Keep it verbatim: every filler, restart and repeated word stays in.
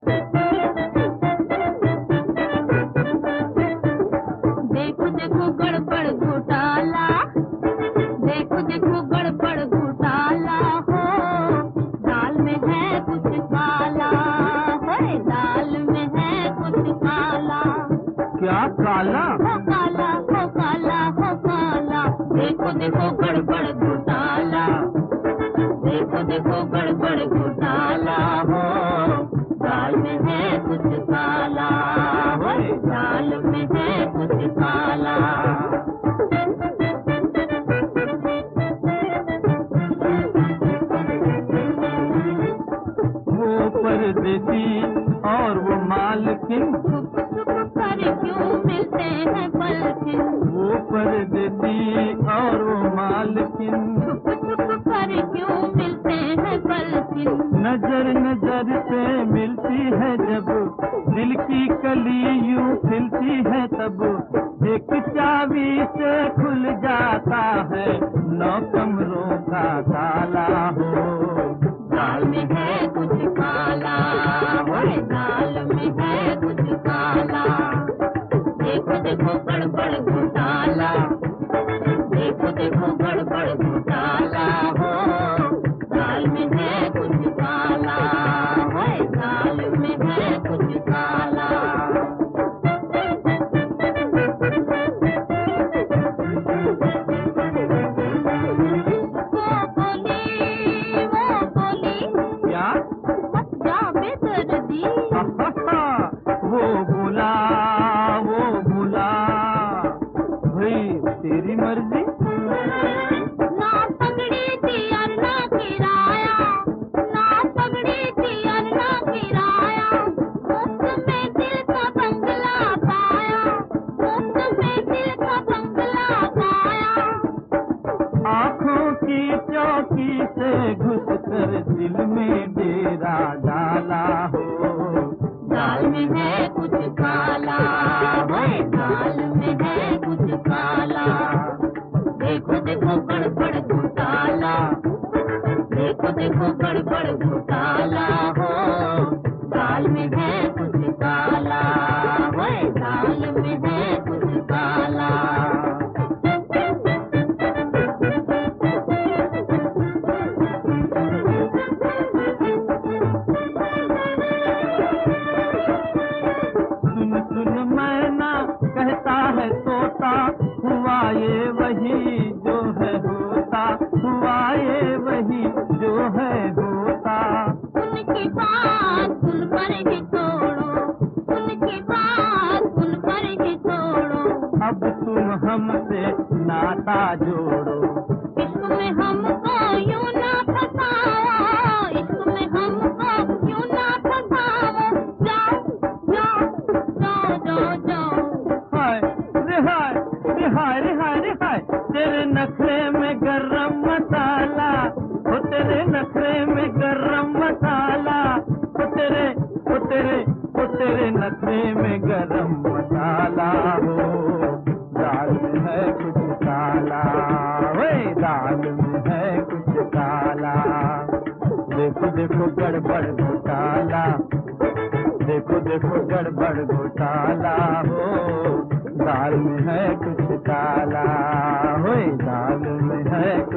देखो देखो गड़बड़ घोटाला, देखो देखो गड़बड़ घोटाला हो, दाल में है कुछ काला, है दाल में है कुछ काला। क्या काला? हो काला, हो काला, हो काला। देखो देखो गड़बड़ घोटाला, देखो देखो गड़बड़ घोटाला हो, दाल में है कुछ काला, है दाल में है कुछ काला। वो परदेसी और वो मालकिन छुप छुप कर क्यों मिलते हैं पलकिन, वो परदेसी और वो मालकिन छुप छुप कर क्यों मिलते हैं पलकिन। नजर नजर से मिलती है जब, दिल की कली यूं खिलती है तब, एक चाबी से खुल जाता है नौ कमरों का ताला हो। दाल में है कुछ काला, है दाल में है कुछ काला। देखो देखो गड़बड़ घोटाला, देखो देखो गड़बड़ घोटाला हो, दाल में है कुछ काला, है दाल में है कुछ काला। वो बोली, वो बोली, क्या? मत जा बेदर्दी। वो बोला, वो बोला, भाई तेरी मर्जी। ना पगड़ी थी और ना किराया, ना पगड़ी थी और ना किराया, मुफ्त में दिल का बंगला पाया, मुफ्त में दिल का बंगला पाया। आँखों की चौकी से घुस कर दिल में डेरा डाला हो। दाल में है कुछ काला, है दाल में है कुछ काला। देखो देखो गड़बड़ घोटाला, देखो देखो गड़बड़ घोटाला हो, दाल में है कुछ काला, है दाल में है कुछ काला। सुन सुन मैना कहता है तोता, हुआ ये वही जो है होता, हुआ ये वही जो है होता। उनकी बात सुन कर ही छोड़ो, उनकी बात सुन कर ही छोड़ो, अब तुम हमसे नाता जोड़ो। इश्क में हमको यूं ना फसाओ, इश्क में हमको यूं ना फसाओ। जाओ जाओ जाओ जाओ जाओ। हाय रिहाय रिहाय रिहाय रिहाय, तेरे नखरे में गरम मसाला, हो तेरे नखरे में गरम मसाला, हो तेरे हो तेरे हो तेरे नखरे में गरम मसाला हो। दाल में है कुछ काला, वे दाल में है कुछ काला। देखो देखो गड़बड़ घोटाला, देखो देखो गड़बड़ घोटाला हो, दाल में है कुछ काला, हो दाल में है